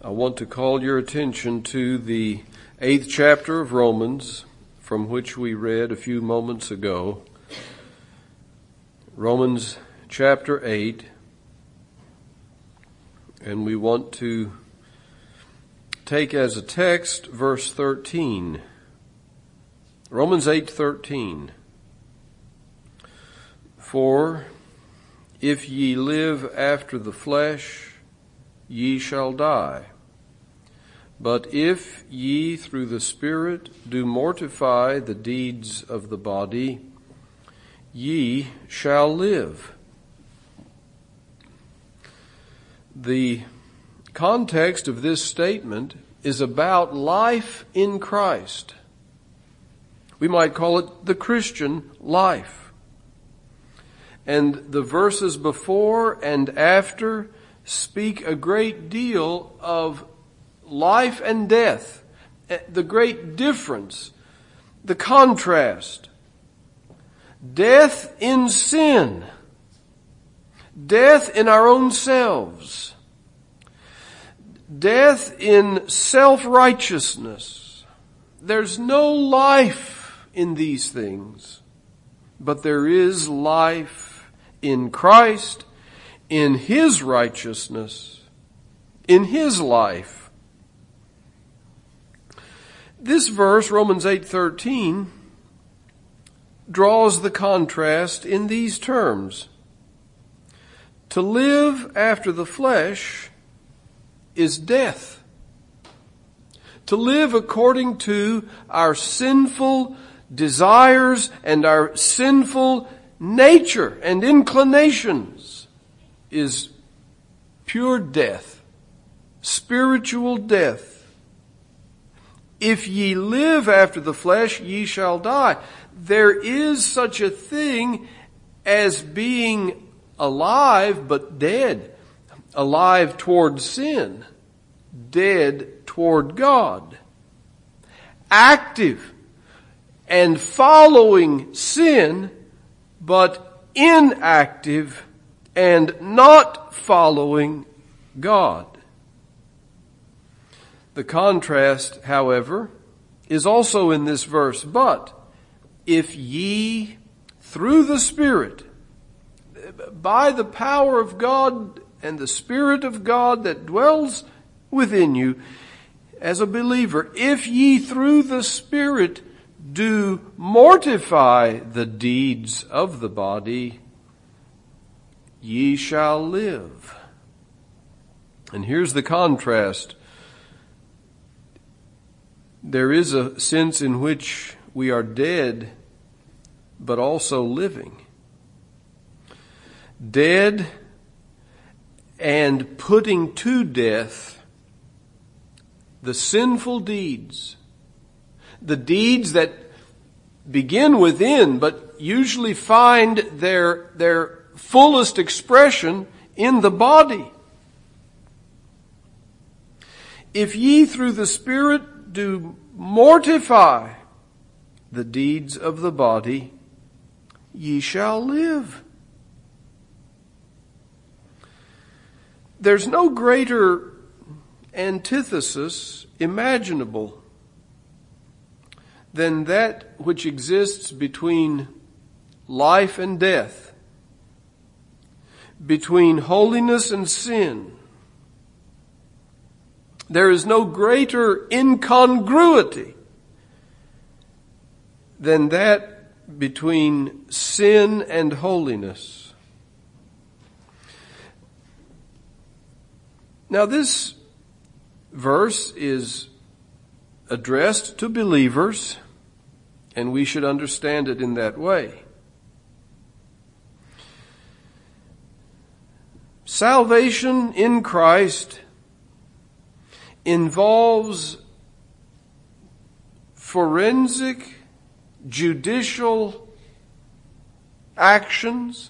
I want to call your attention to the 8th chapter of Romans, from which we read a few moments ago. Romans chapter 8, and we want to take as a text verse 13. Romans 8:13. For if ye live after the flesh, ye shall die. But if ye through the Spirit do mortify the deeds of the body, ye shall live. The context of this statement is about life in Christ. We might call it the Christian life. And the verses before and after speak a great deal of life and death, the great difference, the contrast. Death in sin, death in our own selves, death in self-righteousness. There's no life in these things, but there is life in Christ, in His righteousness, in His life. This verse, Romans 8:13, draws the contrast in these terms. To live after the flesh is death. To live according to our sinful desires and our sinful nature and inclinations is pure death, spiritual death. If ye live after the flesh, ye shall die. There is such a thing as being alive but dead. Alive toward sin, dead toward God. Active and following sin, but inactive and not following God. The contrast, however, is also in this verse. But if ye, through the Spirit, by the power of God and the Spirit of God that dwells within you as a believer, if ye through the Spirit do mortify the deeds of the body, ye shall live. And here's the contrast. There is a sense in which we are dead, but also living. Dead and putting to death the sinful deeds. The deeds that begin within, but usually find their fullest expression in the body. If ye through the Spirit do mortify the deeds of the body, ye shall live. There's no greater antithesis imaginable than that which exists between life and death, between holiness and sin. There is no greater incongruity than that between sin and holiness. Now this verse is addressed to believers, and we should understand it in that way. Salvation in Christ involves forensic, judicial actions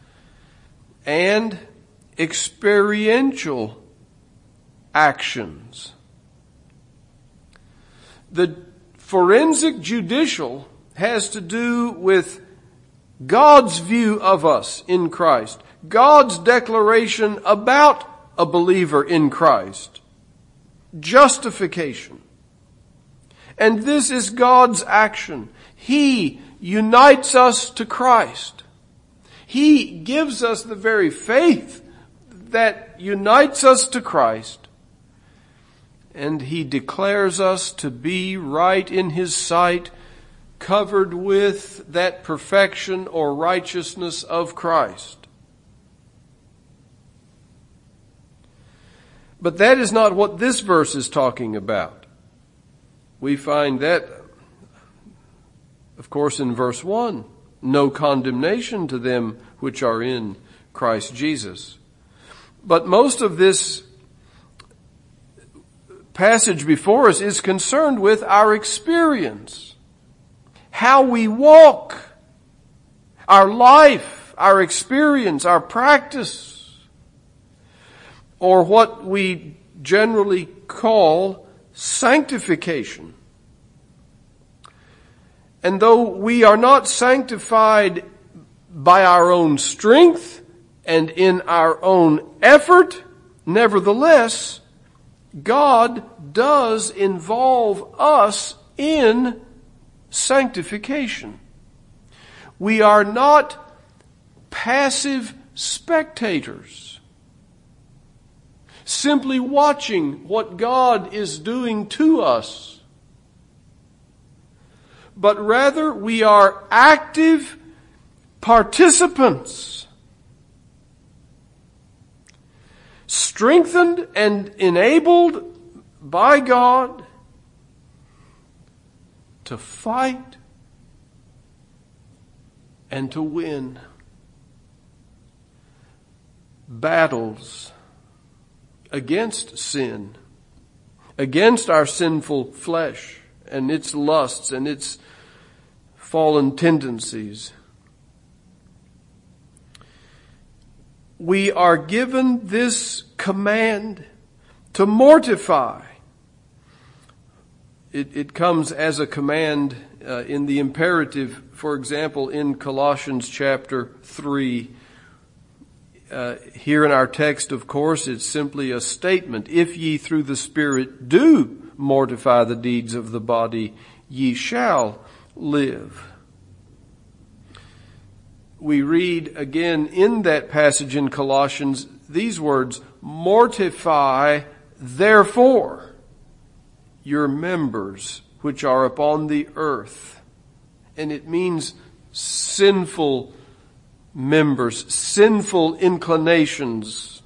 and experiential actions. The forensic judicial has to do with God's view of us in Christ, God's declaration about a believer in Christ. justification. And this is God's action. He unites us to Christ. He gives us the very faith that unites us to Christ. And He declares us to be right in His sight, covered with that perfection or righteousness of Christ. But that is not what this verse is talking about. We find that, of course, in verse 1. No condemnation to them which are in Christ Jesus. But most of this passage before us is concerned with our experience. How we walk. Our life, our experience, our practice. Or what we generally call sanctification. And though we are not sanctified by our own strength and in our own effort, nevertheless, God does involve us in sanctification. We are not passive spectators, simply watching what God is doing to us. But rather we are active participants, strengthened and enabled by God to fight and to win battles against sin, against our sinful flesh and its lusts and its fallen tendencies. We are given this command to mortify. It comes as a command in the imperative, for example, in Colossians chapter 3. Here in our text, of course, it's simply a statement. If ye through the Spirit do mortify the deeds of the body, ye shall live. We read again in that passage in Colossians these words, mortify therefore your members which are upon the earth. And it means sinful members, sinful inclinations.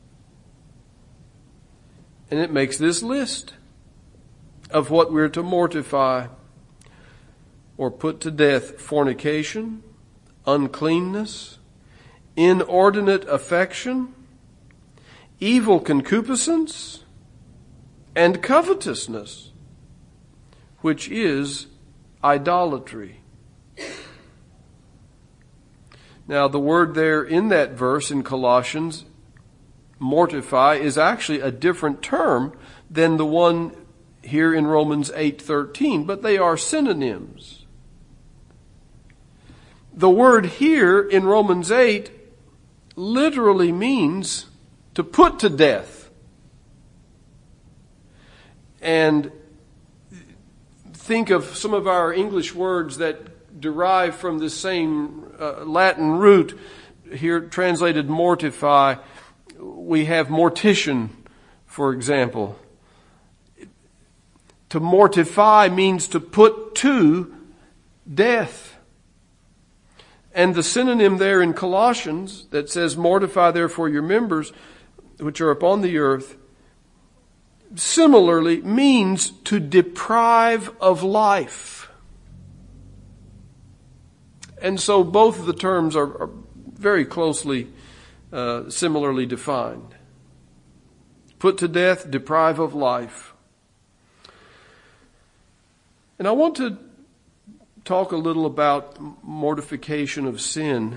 And it makes this list of what we're to mortify or put to death: fornication, uncleanness, inordinate affection, evil concupiscence, and covetousness, which is idolatry. Now, the word there in that verse in Colossians, mortify, is actually a different term than the one here in Romans 8:13, but they are synonyms. The word here in Romans 8 literally means to put to death. And think of some of our English words that derive from the same Latin root, here translated mortify. We have mortician, for example. To mortify means to put to death. And the synonym there in Colossians that says, mortify therefore your members which are upon the earth, similarly means to deprive of life. And so both of the terms are very closely, similarly defined. Put to death, deprive of life. And I want to talk a little about mortification of sin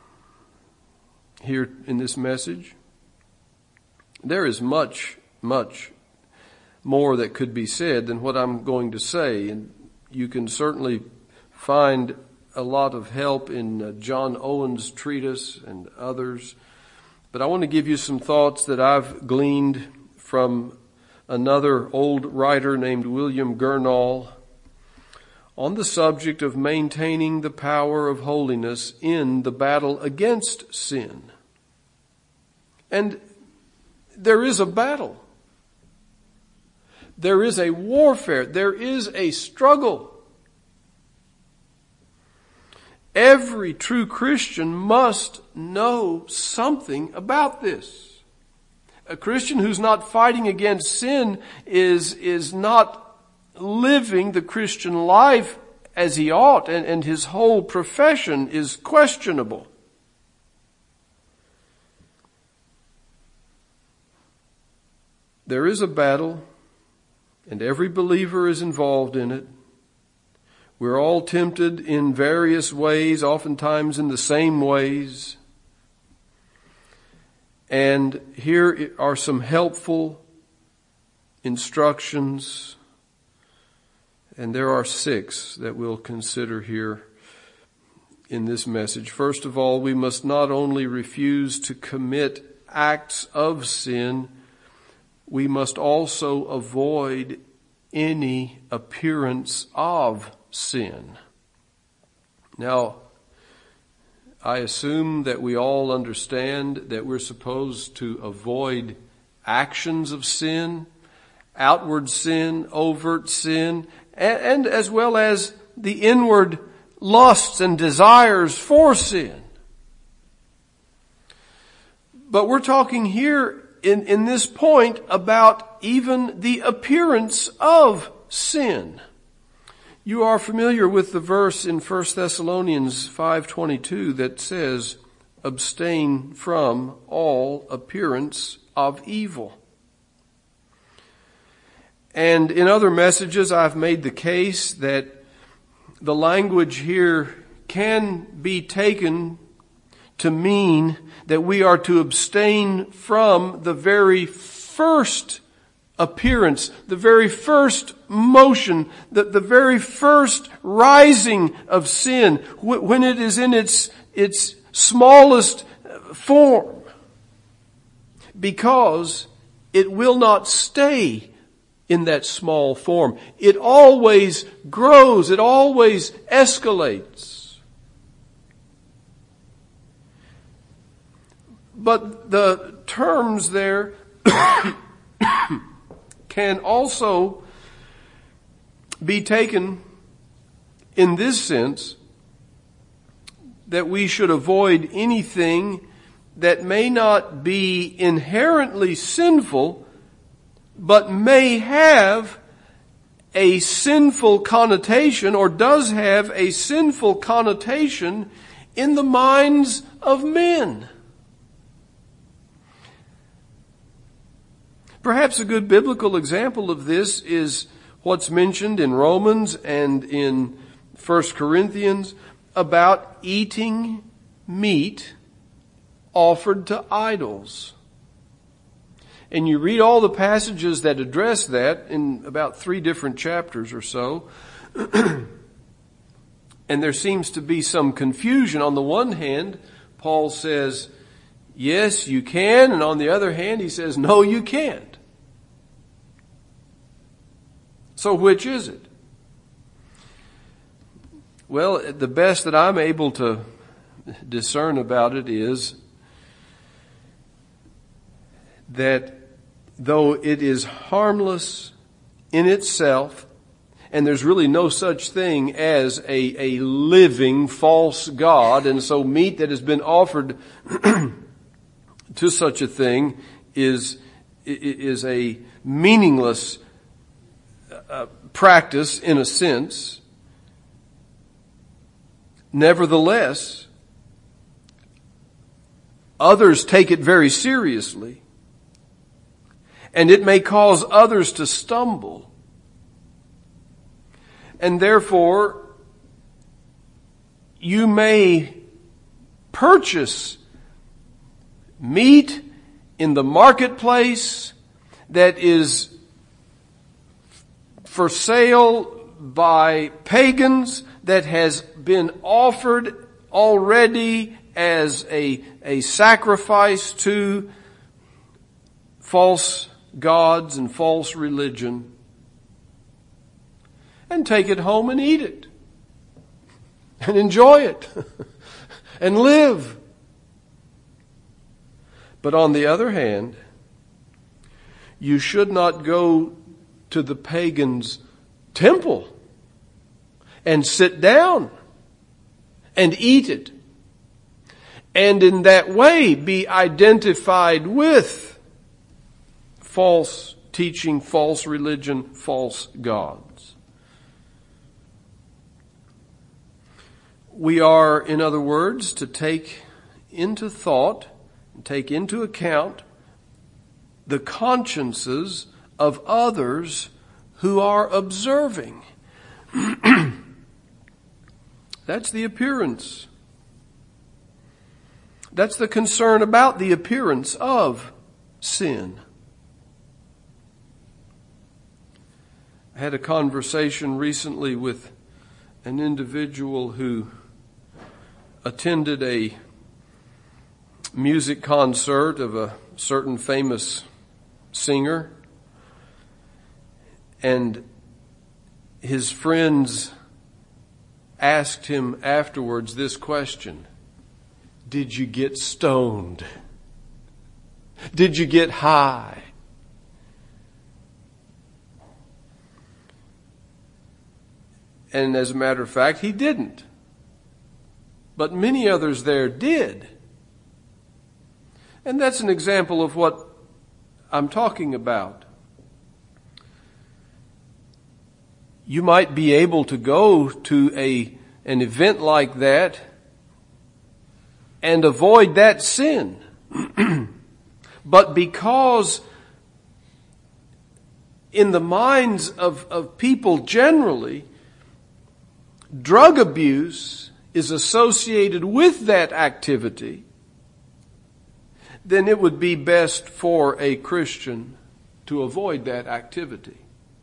here in this message. There is much, much more that could be said than what I'm going to say, and you can certainly find a lot of help in John Owen's treatise and others. But I want to give you some thoughts that I've gleaned from another old writer named William Gurnall on the subject of maintaining the power of holiness in the battle against sin. And there is a battle. There is a warfare. There is a struggle. Every true Christian must know something about this. A Christian who's not fighting against sin is not living the Christian life as he ought, and his whole profession is questionable. There is a battle, and every believer is involved in it. We're all tempted in various ways, oftentimes in the same ways. And here are some helpful instructions, and there are 6 that we'll consider here in this message. First of all, we must not only refuse to commit acts of sin, we must also avoid any appearance of sin. Now, I assume that we all understand that we're supposed to avoid actions of sin, outward sin, overt sin, and as well as the inward lusts and desires for sin. But we're talking here in this point about even the appearance of sin. You are familiar with the verse in 1 Thessalonians 5:22 that says, abstain from all appearance of evil. And in other messages, I've made the case that the language here can be taken to mean that we are to abstain from the very first appearance, the very first motion, the very first rising of sin, when it is in its smallest form, because it will not stay in that small form. It always grows. It always escalates. But the terms there can also be taken in this sense, that we should avoid anything that may not be inherently sinful, but may have a sinful connotation, or does have a sinful connotation in the minds of men. Perhaps a good biblical example of this is what's mentioned in Romans and in 1 Corinthians about eating meat offered to idols. And you read all the passages that address that in about 3 different chapters or so. And there seems to be some confusion. On the one hand, Paul says, yes, you can. And on the other hand, he says, no, you can't. So which is it? Well, the best that I'm able to discern about it is that though it is harmless in itself, and there's really no such thing as a living false god, and so meat that has been offered to such a thing is a meaningless practice in a sense. Nevertheless, others take it very seriously, and it may cause others to stumble. And therefore, you may purchase meat in the marketplace that is for sale by pagans, that has been offered already as a sacrifice to false gods and false religion and take it home and eat it and enjoy it and live. But on the other hand, you should not go to the pagan's temple and sit down and eat it, and in that way be identified with false teaching, false religion, false gods. We are, in other words, to take into thought, take into account the consciences of others who are observing. That's the appearance. That's the concern about the appearance of sin. I had a conversation recently with an individual who attended a music concert of a certain famous singer, and his friends asked him afterwards this question: did you get stoned? Did you get high? And as a matter of fact, he didn't. But many others there did. And that's an example of what I'm talking about. You might be able to go to an event like that and avoid that sin. But because in the minds of people generally, drug abuse is associated with that activity, then it would be best for a Christian to avoid that activity.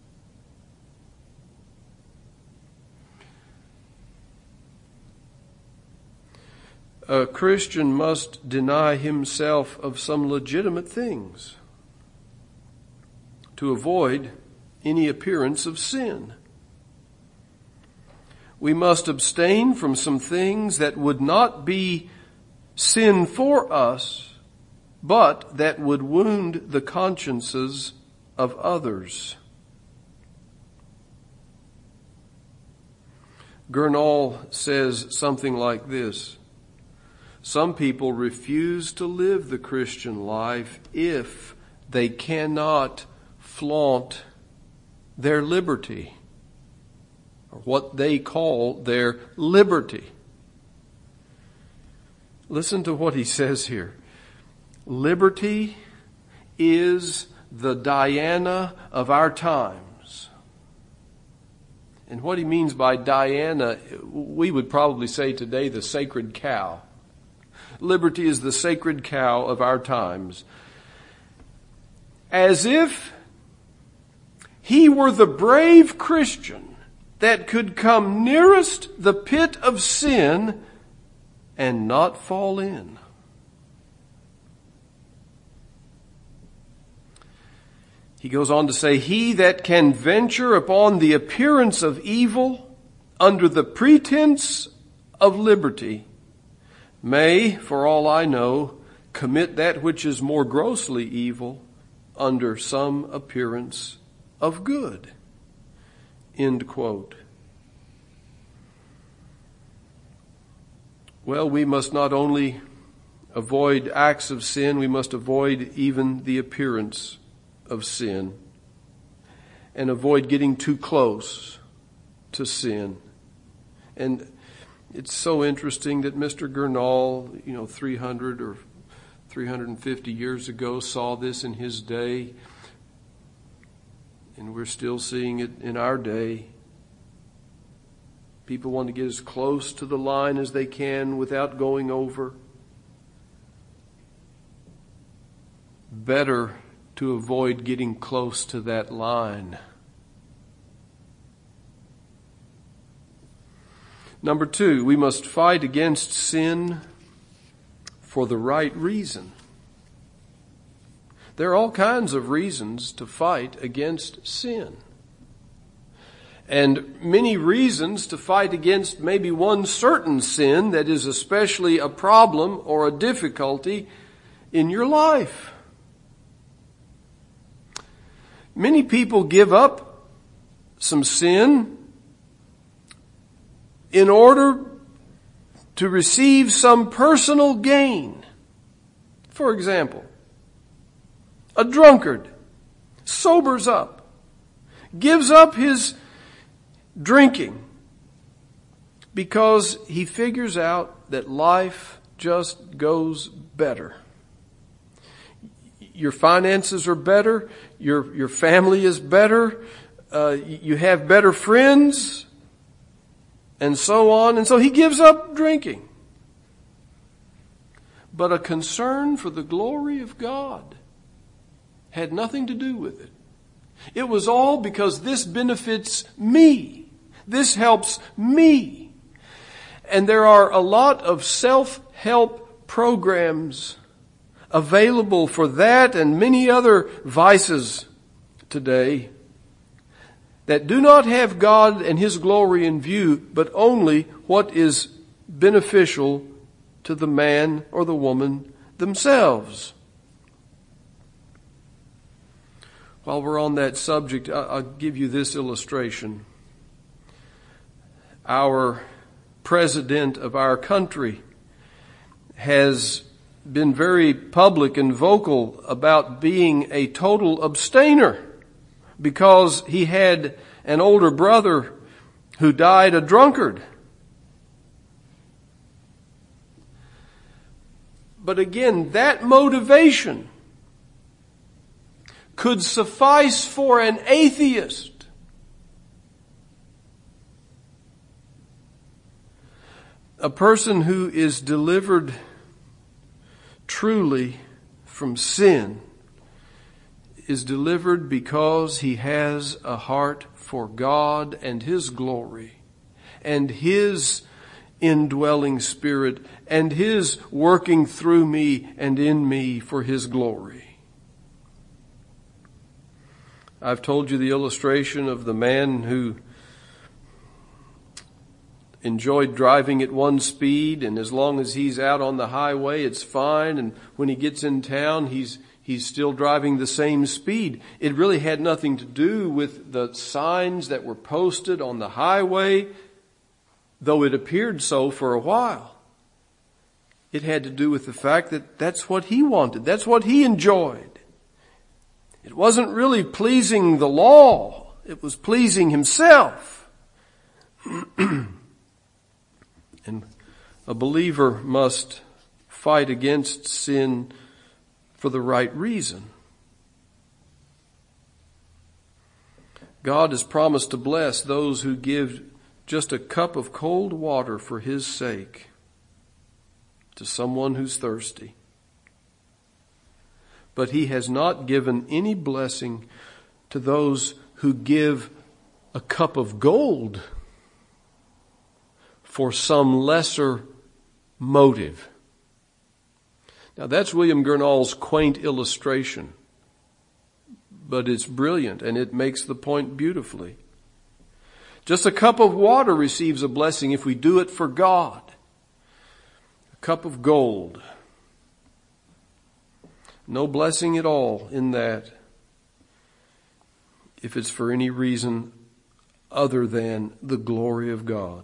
A Christian must deny himself of some legitimate things to avoid any appearance of sin. We must abstain from some things that would not be sin for us, but that would wound the consciences of others. Gurnall says something like this: some people refuse to live the Christian life if they cannot flaunt their liberty, or what they call their liberty. Listen to what he says here. Liberty is the Diana of our times. And what he means by Diana, we would probably say today the sacred cow. Liberty is the sacred cow of our times. As if he were the brave Christian that could come nearest the pit of sin and not fall in. He goes on to say, he that can venture upon the appearance of evil under the pretense of liberty may, for all I know, commit that which is more grossly evil under some appearance of good. End quote. Well, we must not only avoid acts of sin, we must avoid even the appearance of sin and avoid getting too close to sin. And it's so interesting that Mr. Gurnall, 300 or 350 years ago saw this in his day, and we're still seeing it in our day. People want to get as close to the line as they can without going over. Better to avoid getting close to that line. Number 2, we must fight against sin for the right reason. There are all kinds of reasons to fight against sin. And many reasons to fight against maybe one certain sin that is especially a problem or a difficulty in your life. Many people give up some sin in order to receive some personal gain. For example, a drunkard sobers up, gives up his drinking because he figures out that life just goes better. Your finances are better, your family is better, you have better friends, and so on. And so he gives up drinking. But a concern for the glory of God had nothing to do with it. It was all because this benefits me. This helps me. And there are a lot of self-help programs available for that and many other vices today that do not have God and His glory in view, but only what is beneficial to the man or the woman themselves. While we're on that subject, I'll give you this illustration. Our president of our country has been very public and vocal about being a total abstainer because he had an older brother who died a drunkard. But again, that motivation could suffice for an atheist. A person who is delivered truly from sin is delivered because he has a heart for God and His glory and His indwelling Spirit and His working through me and in me for His glory. I've told you the illustration of the man who enjoyed driving at one speed, and as long as he's out on the highway, it's fine. And when he gets in town, he's still driving the same speed. It really had nothing to do with the signs that were posted on the highway, though it appeared so for a while. It had to do with the fact that that's what he wanted. That's what he enjoyed. It wasn't really pleasing the law. It was pleasing himself. And a believer must fight against sin for the right reason. God has promised to bless those who give just a cup of cold water for His sake to someone who's thirsty. But He has not given any blessing to those who give a cup of gold for some lesser motive. Now that's William Gurnall's quaint illustration, but it's brilliant and it makes the point beautifully. Just a cup of water receives a blessing if we do it for God. A cup of gold. No blessing at all in that if it's for any reason other than the glory of God.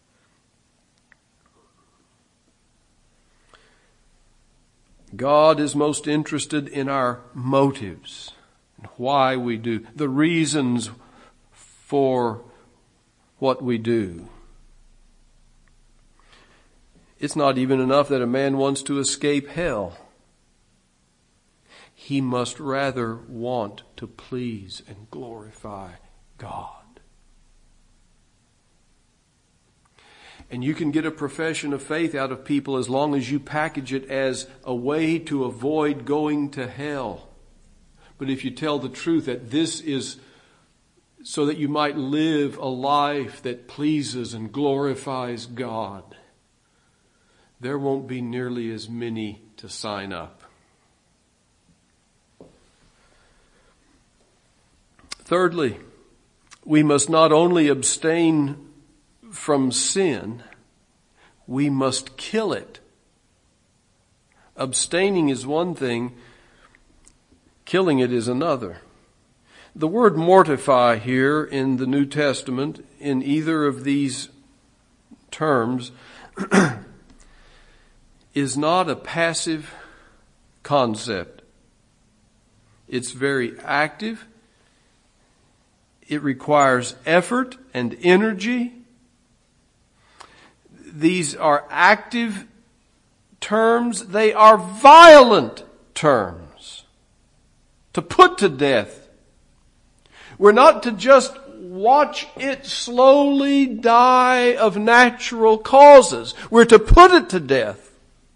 God is most interested in our motives, why we do, the reasons for what we do. It's not even enough that a man wants to escape hell. He must rather want to please and glorify God. And you can get a profession of faith out of people as long as you package it as a way to avoid going to hell. But if you tell the truth that this is so that you might live a life that pleases and glorifies God, there won't be nearly as many to sign up. Thirdly, we must not only abstain from sin, we must kill it. Abstaining is one thing, killing it is another. The word mortify here in the New Testament, in either of these terms, is not a passive concept. It's very active. It requires effort and energy. These are active terms. They are violent terms. To put to death. We're not to just watch it slowly die of natural causes. We're to put it to death.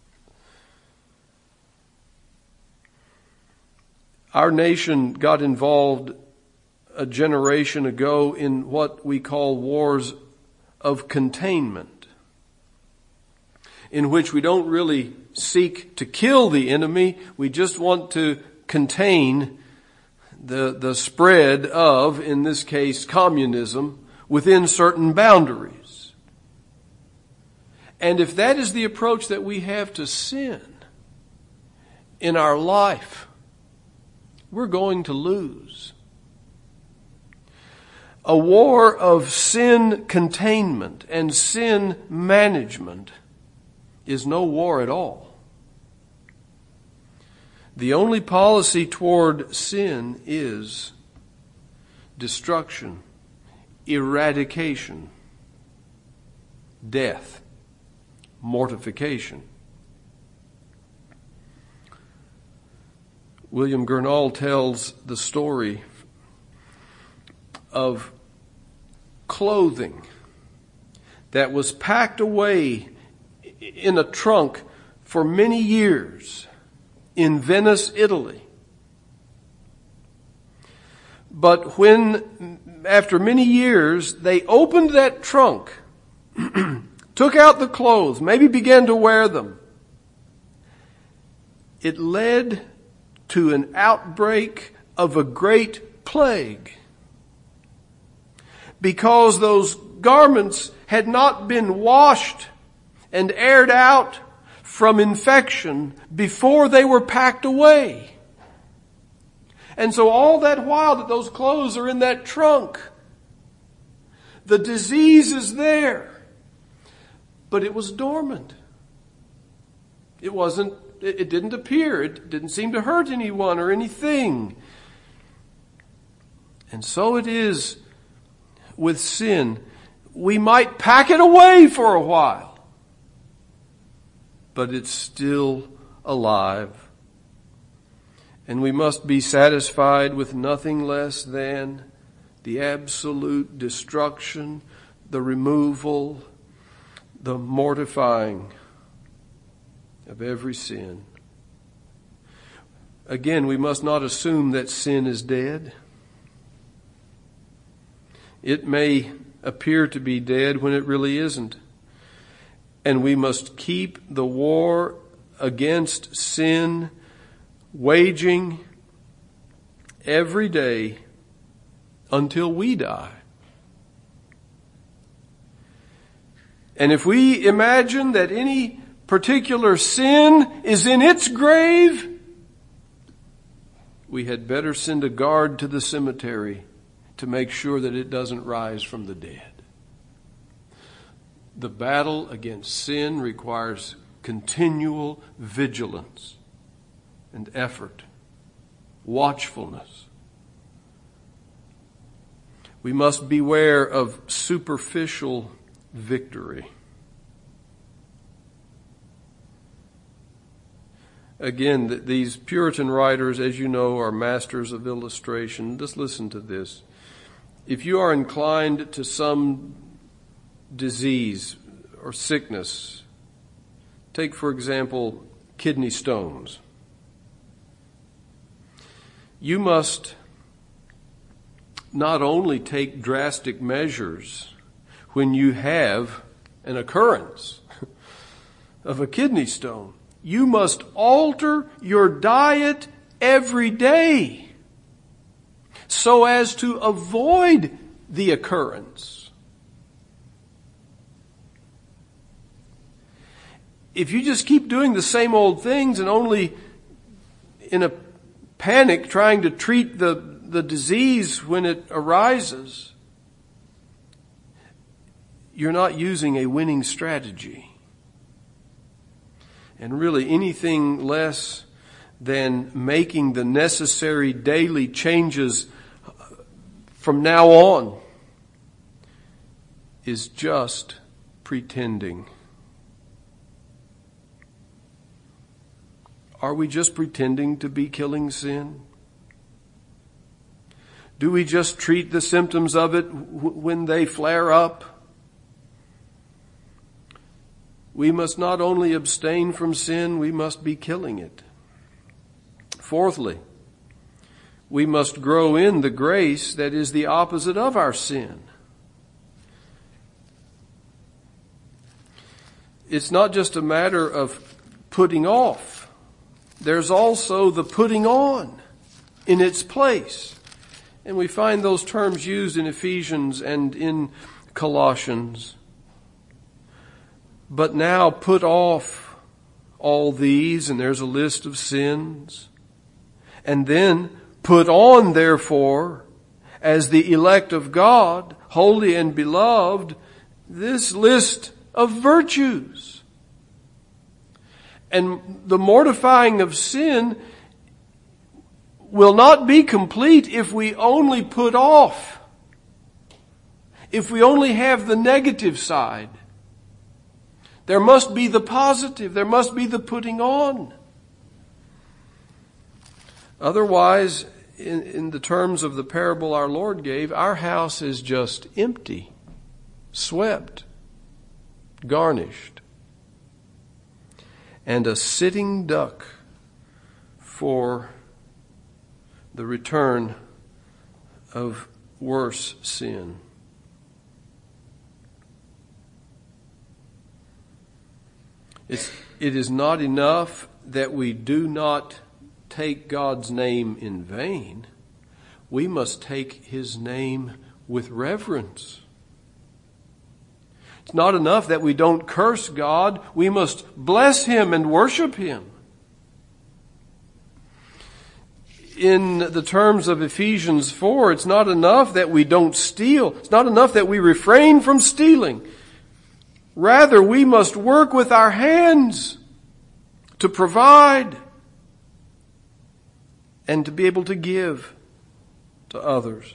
Our nation got involved a generation ago in what we call wars of containment, in which we don't really seek to kill the enemy. We just want to contain the spread of, in this case, communism within certain boundaries. And if that is the approach that we have to sin in our life, we're going to lose. A war of sin containment and sin management is no war at all. The only policy toward sin is destruction, eradication, death, mortification. William Gurnall tells the story of clothing that was packed away in a trunk for many years in Venice, Italy. But when, after many years, they opened that trunk, took out the clothes, maybe began to wear them, it led to an outbreak of a great plague. Because those garments had not been washed and aired out from infection before they were packed away. And so all that while that those clothes are in that trunk, the disease is there. But it was dormant. It didn't appear. It didn't seem to hurt anyone or anything. And so it is with sin. We might pack it away for a while, but it's still alive. And we must be satisfied with nothing less than the absolute destruction, the removal, the mortifying of every sin. Again, we must not assume that sin is dead. It may appear to be dead when it really isn't. And we must keep the war against sin waging every day until we die. And if we imagine that any particular sin is in its grave, we had better send a guard to the cemetery to make sure that it doesn't rise from the dead. The battle against sin requires continual vigilance and effort, watchfulness. We must beware of superficial victory. Again, these Puritan writers, as you know, are masters of illustration. Just listen to this. If you are inclined to some disease or sickness, take, for example, kidney stones, you must not only take drastic measures when you have an occurrence of a kidney stone, you must alter your diet every day so as to avoid the occurrence. If you just keep doing the same old things and only in a panic trying to treat the disease when it arises, you're not using a winning strategy. And really anything less than making the necessary daily changes from now on is just pretending. Are we just pretending to be killing sin? Do we just treat the symptoms of it when they flare up? We must not only abstain from sin, we must be killing it. Fourthly, we must grow in the grace that is the opposite of our sin. It's not just a matter of putting off. There's also the putting on in its place. And we find those terms used in Ephesians and in Colossians. But now put off all these, and there's a list of sins. And then put on, therefore, as the elect of God, holy and beloved, this list of virtues. And the mortifying of sin will not be complete if we only put off, if we only have the negative side. There must be the positive. There must be the putting on. Otherwise, in the terms of the parable our Lord gave, our house is just empty, swept, garnished, and a sitting duck for the return of worse sin. It is not enough that we do not take God's name in vain. We must take His name with reverence. It's not enough that we don't curse God. We must bless Him and worship Him. In the terms of Ephesians 4, it's not enough that we don't steal. It's not enough that we refrain from stealing. Rather, we must work with our hands to provide and to be able to give to others.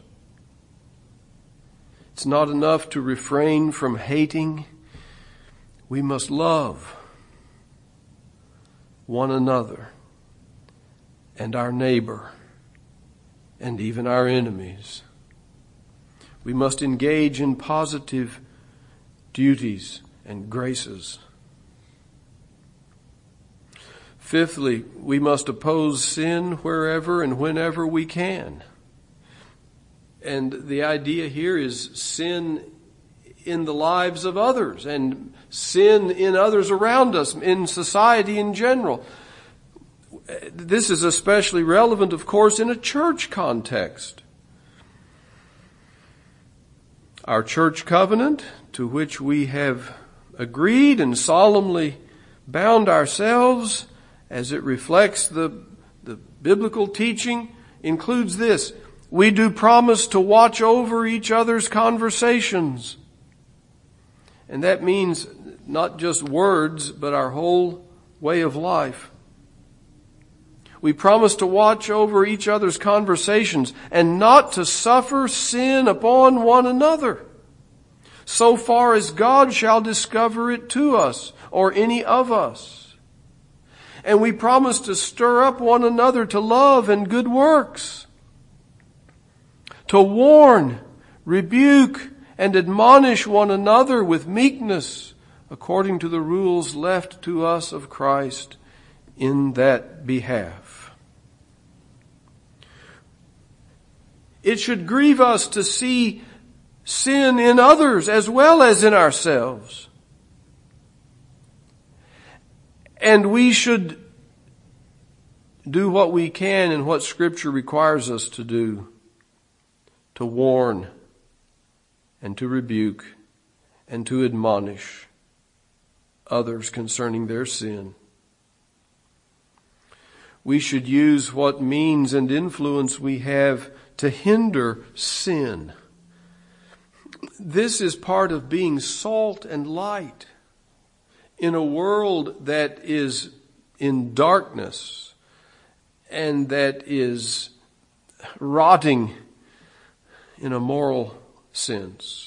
It's not enough to refrain from hating. We must love one another and our neighbor and even our enemies. We must engage in positive duties and graces. Fifthly, we must oppose sin wherever and whenever we can. And the idea here is sin in the lives of others and sin in others around us, in society in general. This is especially relevant, of course, in a church context. Our church covenant, to which we have agreed and solemnly bound ourselves as it reflects the biblical teaching, includes this: we do promise to watch over each other's conversations. And that means not just words, but our whole way of life. We promise to watch over each other's conversations and not to suffer sin upon one another, so far as God shall discover it to us or any of us. And we promise to stir up one another to love and good works, to warn, rebuke, and admonish one another with meekness, according to the rules left to us of Christ in that behalf. It should grieve us to see sin in others as well as in ourselves. And we should do what we can and what Scripture requires us to do to warn and to rebuke and to admonish others concerning their sin. We should use what means and influence we have to hinder sin. This is part of being salt and light in a world that is in darkness and that is rotting in a moral sense.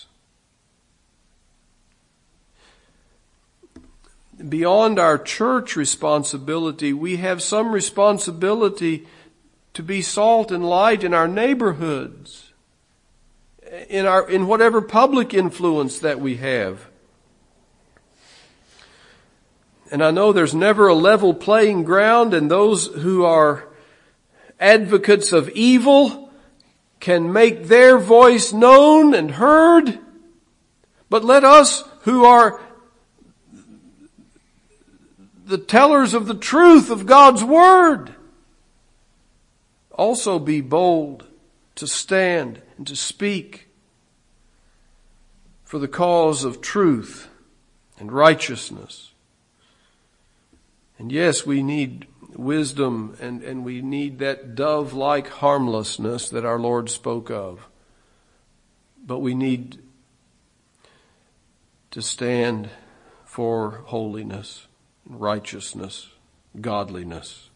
Beyond our church responsibility, we have some responsibility to be salt and light in our neighborhoods, in whatever public influence that we have. And I know there's never a level playing ground, and those who are advocates of evil can make their voice known and heard. But let us who are the tellers of the truth of God's Word also be bold to stand and to speak for the cause of truth and righteousness. And yes, we need wisdom and we need that dove-like harmlessness that our Lord spoke of. But we need to stand for holiness, righteousness, godliness.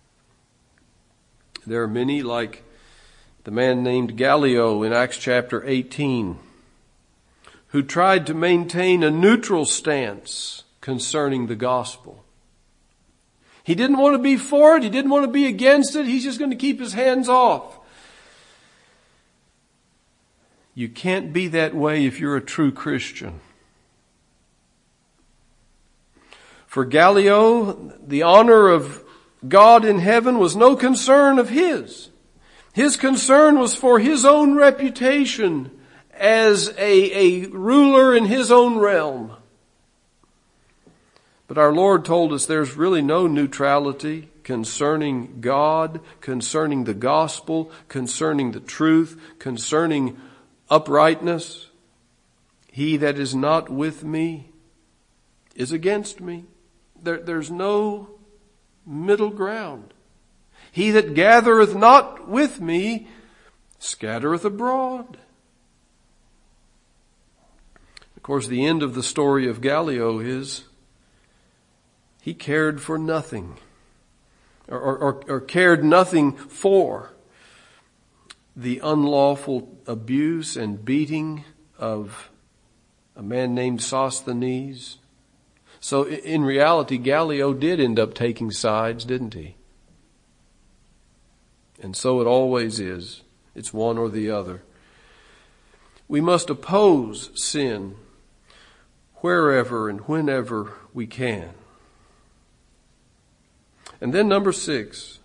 There are many, like the man named Gallio in Acts chapter 18, who tried to maintain a neutral stance concerning the gospel. He didn't want to be for it. He didn't want to be against it. He's just going to keep his hands off. You can't be that way if you're a true Christian. For Gallio, the honor of God in heaven was no concern of his. His concern was for his own reputation as a ruler in his own realm. But our Lord told us there's really no neutrality concerning God, concerning the gospel, concerning the truth, concerning uprightness. He that is not with me is against me. There's no middle ground. He that gathereth not with me scattereth abroad. Of course, the end of the story of Gallio is he cared for nothing, or cared nothing for the unlawful abuse and beating of a man named Sosthenes. So in reality, Gallio did end up taking sides, didn't he? And so it always is. It's one or the other. We must oppose sin wherever and whenever we can. And then number 6,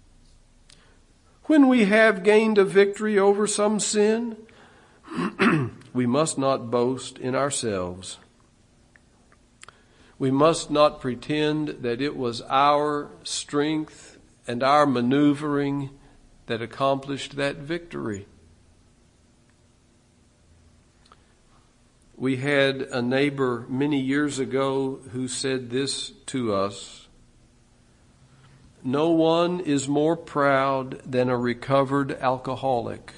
when we have gained a victory over some sin, we must not boast in ourselves. We must not pretend that it was our strength and our maneuvering that accomplished that victory. We had a neighbor many years ago who said this to us: no one is more proud than a recovered alcoholic.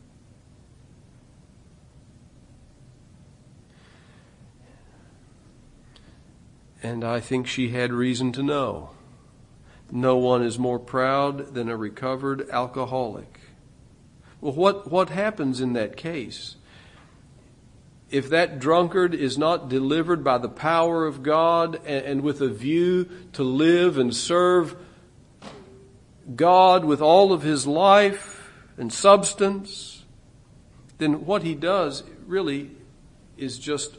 And I think she had reason to know. No one is more proud than a recovered alcoholic. Well, what happens in that case? If that drunkard is not delivered by the power of God and with a view to live and serve God with all of his life and substance, then what he does really is just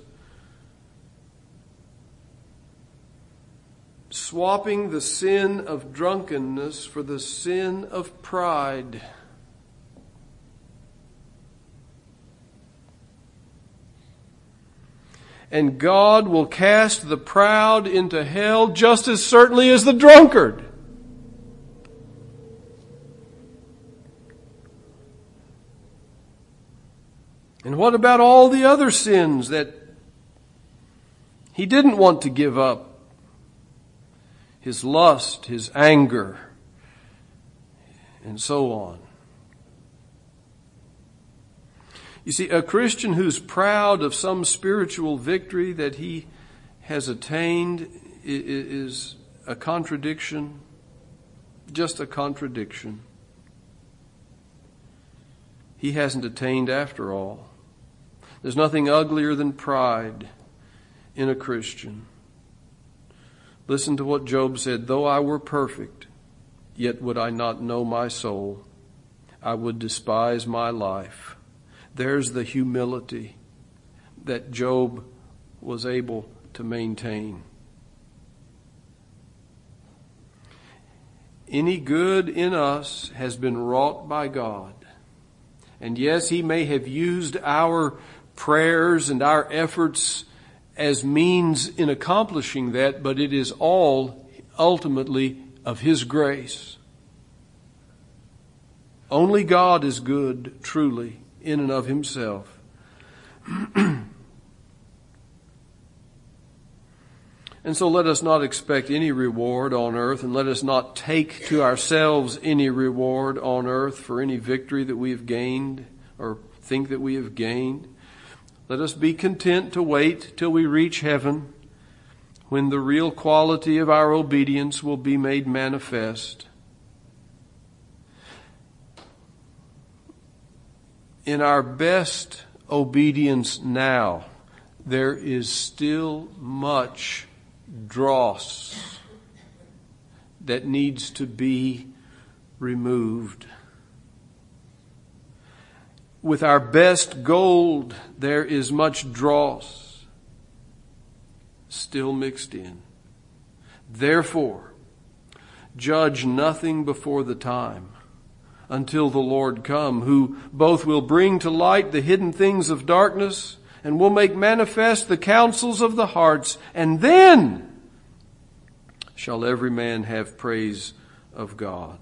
swapping the sin of drunkenness for the sin of pride. And God will cast the proud into hell just as certainly as the drunkard. And what about all the other sins that he didn't want to give up? His lust, his anger, and so on. You see, a Christian who's proud of some spiritual victory that he has attained is a contradiction, just a contradiction. He hasn't attained after all. There's nothing uglier than pride in a Christian. Listen to what Job said, "Though I were perfect, yet would I not know my soul. I would despise my life." There's the humility that Job was able to maintain. Any good in us has been wrought by God. And yes, he may have used our prayers and our efforts as means in accomplishing that, but it is all ultimately of his grace. Only God is good, truly, in and of himself. And so let us not expect any reward on earth, and let us not take to ourselves any reward on earth for any victory that we have gained or think that we have gained. Let us be content to wait till we reach heaven, when the real quality of our obedience will be made manifest. In our best obedience now, there is still much dross that needs to be removed. With our best gold, there is much dross still mixed in. Therefore, judge nothing before the time, until the Lord come, who both will bring to light the hidden things of darkness and will make manifest the counsels of the hearts, and then shall every man have praise of God.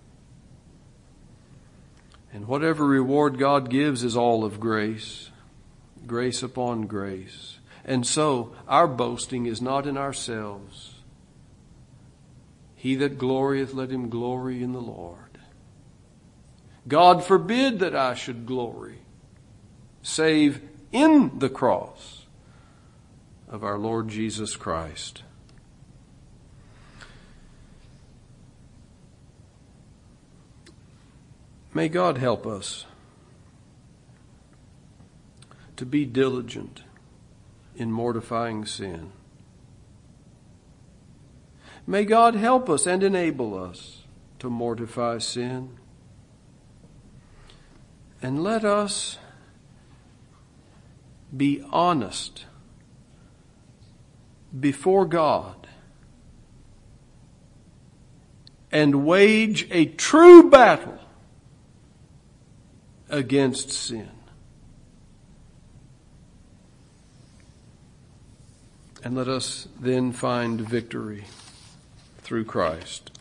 And whatever reward God gives is all of grace, grace upon grace. And so our boasting is not in ourselves. He that glorieth, let him glory in the Lord. God forbid that I should glory, save in the cross of our Lord Jesus Christ. May God help us to be diligent in mortifying sin. May God help us and enable us to mortify sin. And let us be honest before God and wage a true battle against sin. And let us then find victory through Christ.